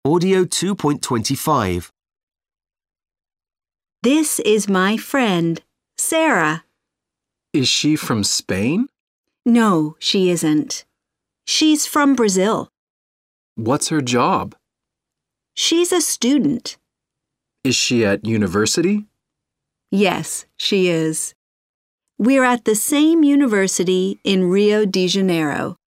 Audio 2.25. This is my friend, Sarah. Is she from Spain? No, she isn't. She's from Brazil. What's her job? She's a student. Is she at university? Yes, she is. We're at the same university in Rio de Janeiro.